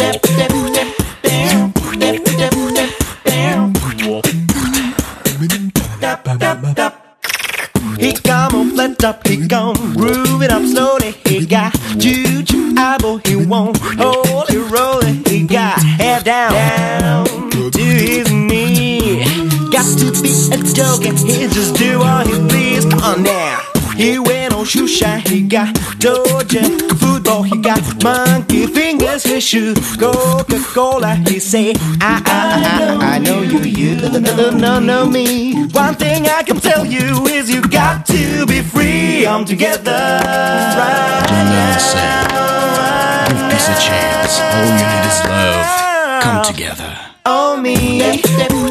He come on flat top, he come grooving up slowly. He got juju eyeball, he won't hold it rolling. He got head down to his knee. Got to be a joke and he just do what he please. Come on now. He went on shoe shine, he got Doja football, he got monkey fingers, his shoe Coca-Cola, he say, I know you don't know me. One thing I can tell you is you got to be free. I'm together right now. Give peace a chance. All you need is love. Come together. Oh me.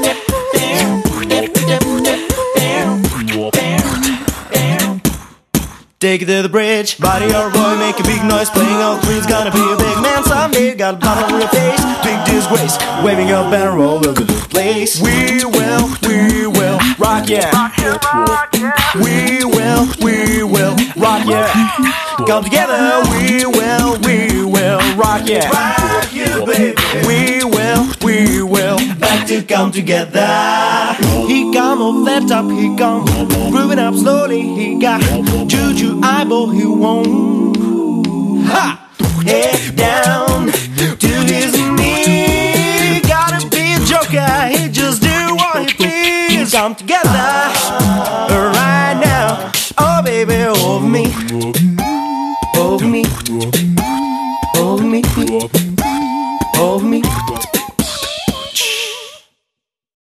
Take it to the bridge, body or boy, make a big noise, playing all queens, gonna be a big man someday. Got a bottle on your face, big disgrace, waving your banner all over the place. We will rock, yeah. We will rock, yeah. Come together, we will rock, yeah. Rock you, baby. We will back to come together. He come on flat top, he come grooving up slowly. He got juju eyeball, he won't head down to his knee. Gotta be a joker, he just do what he please. Come together right now. Oh baby, over me, over me, over me.